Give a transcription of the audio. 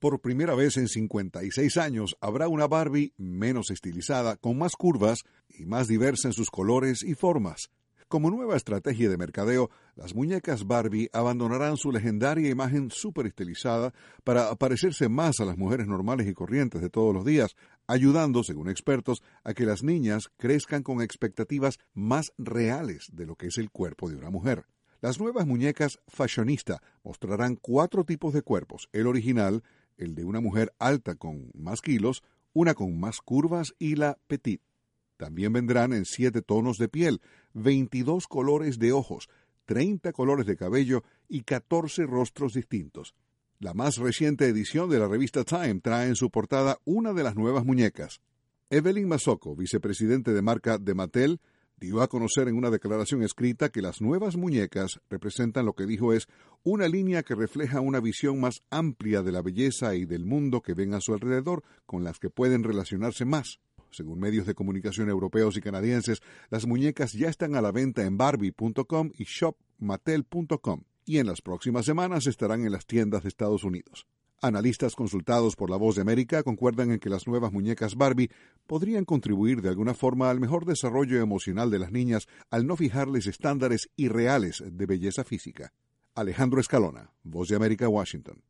Por primera vez en 56 años habrá una Barbie menos estilizada, con más curvas y más diversa en sus colores y formas. Como nueva estrategia de mercadeo, las muñecas Barbie abandonarán su legendaria imagen súper estilizada para parecerse más a las mujeres normales y corrientes de todos los días, ayudando, según expertos, a que las niñas crezcan con expectativas más reales de lo que es el cuerpo de una mujer. Las nuevas muñecas fashionista mostrarán 4 tipos de cuerpos: el original, el de una mujer alta con más kilos, una con más curvas y la petite. También vendrán en 7 tonos de piel, 22 colores de ojos, 30 colores de cabello y 14 rostros distintos. La más reciente edición de la revista Time trae en su portada una de las nuevas muñecas. Evelyn Masoko, vicepresidente de marca de Mattel, dio a conocer en una declaración escrita que las nuevas muñecas representan lo que dijo es una línea que refleja una visión más amplia de la belleza y del mundo que ven a su alrededor, con las que pueden relacionarse más. Según medios de comunicación europeos y canadienses, las muñecas ya están a la venta en Barbie.com y shopmattel.com, y en las próximas semanas estarán en las tiendas de Estados Unidos. Analistas consultados por La Voz de América concuerdan en que las nuevas muñecas Barbie podrían contribuir de alguna forma al mejor desarrollo emocional de las niñas al no fijarles estándares irreales de belleza física. Alejandro Escalona, Voz de América, Washington.